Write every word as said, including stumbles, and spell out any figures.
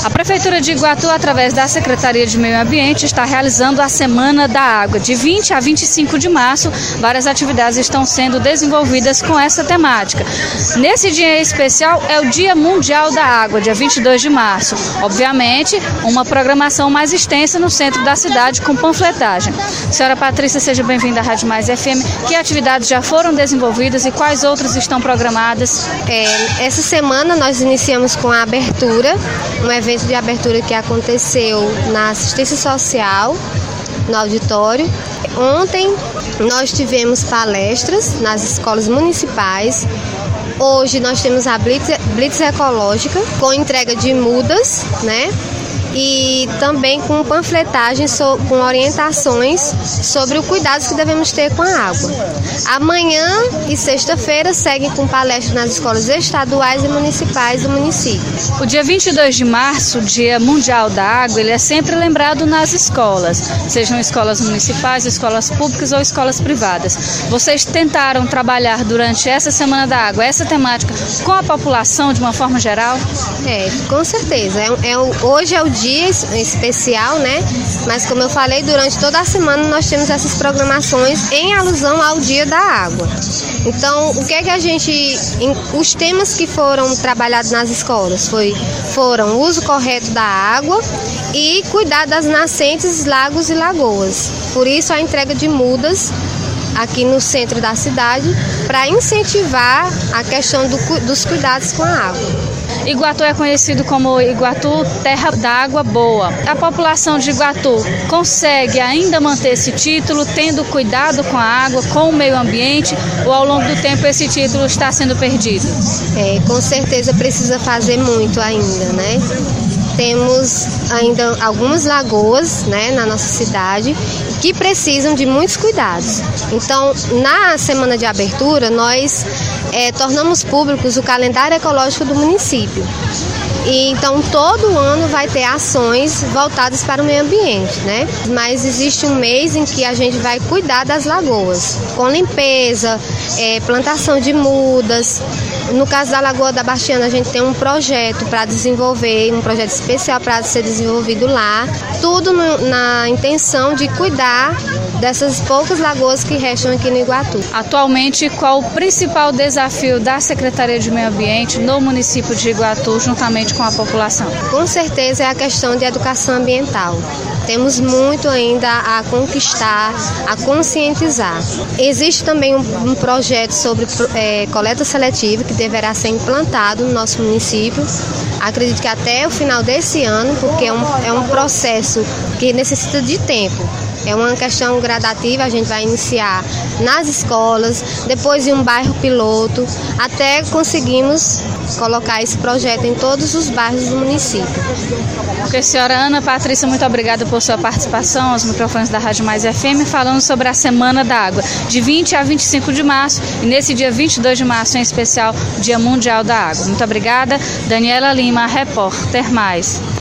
A Prefeitura de Iguatu, através da Secretaria de Meio Ambiente, está realizando a Semana da Água. De vinte a vinte e cinco de março, várias atividades estão sendo desenvolvidas com essa temática. Nesse dia especial é o Dia Mundial da Água, dia vinte e dois de março. Obviamente, uma programação mais extensa no centro da cidade com panfletagem. Senhora Patrícia, seja bem-vinda à Rádio Mais F M. Que atividades já foram desenvolvidas e quais outras estão programadas? É, essa semana nós iniciamos com a abertura, um evento de abertura que aconteceu na assistência social, no auditório. Ontem nós tivemos palestras nas escolas municipais. Hoje nós temos a Blitz, Blitz Ecológica, com entrega de mudas, né? E também com panfletagem, so, com orientações sobre os cuidados que devemos ter com a água. Amanhã e sexta-feira seguem com palestras nas escolas estaduais e municipais do município. O dia vinte e dois de março, Dia Mundial da Água, ele é sempre lembrado nas escolas, sejam escolas municipais, escolas públicas ou escolas privadas. Vocês tentaram trabalhar durante essa Semana da Água, essa temática, com a população de uma forma geral? É, com certeza. É, é, hoje é o dia dia especial, né? Mas como eu falei, durante toda a semana nós temos essas programações em alusão ao Dia da Água. Então, o que é que a gente... Os temas que foram trabalhados nas escolas foi, foram o uso correto da água e cuidar das nascentes, lagos e lagoas. Por isso, a entrega de mudas aqui no centro da cidade para incentivar a questão do, dos cuidados com a água. Iguatu é conhecido como Iguatu Terra da Água Boa. A população de Iguatu consegue ainda manter esse título, tendo cuidado com a água, com o meio ambiente, ou ao longo do tempo esse título está sendo perdido? É, com certeza precisa fazer muito ainda, né? Temos ainda algumas lagoas, né, na nossa cidade que precisam de muitos cuidados. Então, na semana de abertura, nós é, tornamos públicos o calendário ecológico do município. E, então, todo ano vai ter ações voltadas para o meio ambiente, né? Mas existe um mês em que a gente vai cuidar das lagoas, com limpeza, é, plantação de mudas. No caso da Lagoa da Bastiana, a gente tem um projeto para desenvolver, um projeto especial para ser desenvolvido lá, tudo no, na intenção de cuidar dessas poucas lagoas que restam aqui no Iguatu. Atualmente, qual o principal desafio da Secretaria de Meio Ambiente no município de Iguatu, juntamente com a população? Com certeza é a questão de educação ambiental. Temos muito ainda a conquistar, a conscientizar. Existe também um, um projeto sobre é, coleta seletiva que deverá ser implantado no nosso município. Acredito que até o final desse ano, porque é um, é um processo que necessita de tempo. É uma questão gradativa, a gente vai iniciar nas escolas, depois em um bairro piloto, até conseguimos colocar esse projeto em todos os bairros do município. Porque, senhora Ana Patrícia, muito obrigada por sua participação aos microfones da Rádio Mais F M, falando sobre a Semana da Água, de vinte a vinte e cinco de março, e nesse dia vinte e dois de março, em especial, Dia Mundial da Água. Muito obrigada. Daniela Lima, repórter Mais.